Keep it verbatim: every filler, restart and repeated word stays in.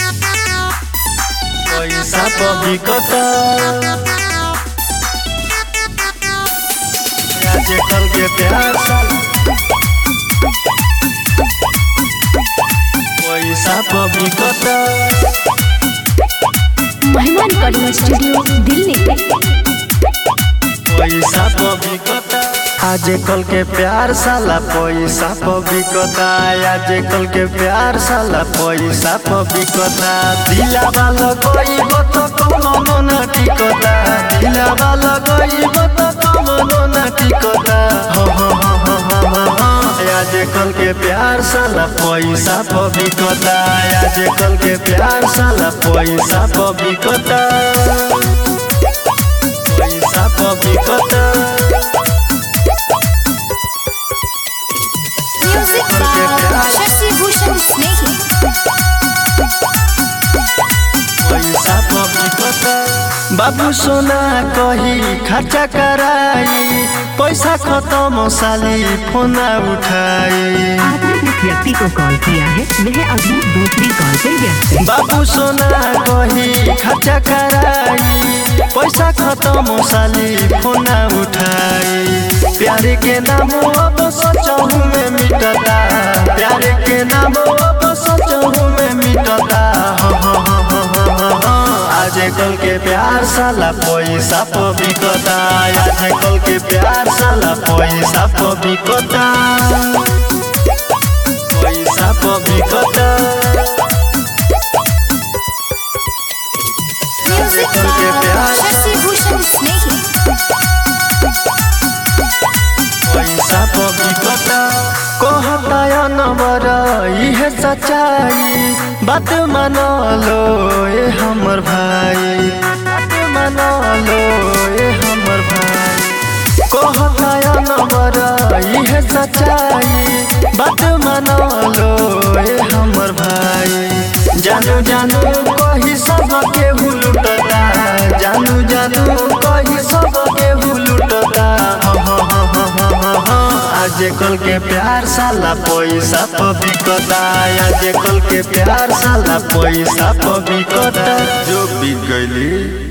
पैसा पबिकता आजकल के प्यार साला पैसा पबिकता महिमा रिकॉर्डिंग स्टूडियो दिल्ली। पैसा पबिकता आजकल के प्यार साला पैसा पबिकता आजकल के प्यार साला पैसा पबिकता दिलावा लगइब त कमनो ना टिकता दिलावा लगइब त कमनो ना टिकता हो हो हो हो हो आजकल के प्यार साला पैसा पबिकता आजकल के प्यार साला पैसा पबिकता पैसा पबिकता म्यूजिक बाय शशि भूषण स्नेही। पैसा पबिकता बाबू सोना कही खर्चा कराई पैसा खत्म साली फोन उठाई आपने जिस व्यक्ति को कॉल किया है वह अभी दूसरी कॉल पर व्यस्त है। बाबू सोना कही खर्चा कराई पैसा खत्म साली फोन उठाई प्यार के नाम अब सोचहूँ में मिटता प्यार के नाम अब सोचहूँ में मिटता आजकल के प्यार साला पैसा पबिकता आजकल के प्यार साला पैसा पबिकता पैसा पबिकता म्यूजिक बाय शशि भूषण स्नेही। पैसा पबिकता कहता नंबर इहे सच्चाई बात मान लो ए हमर भाई बात मान लो ए हमर भाई कहता नंबर इहे सच्चाई बात मान लो ए हमर भाई जानू जानू कही सब के भूलता जानू जानू कही सब के भूलता आजकल के प्यार साला पैसा पबिकता आजकल के प्यार साला पैसा पबिकता जो बिक गइली।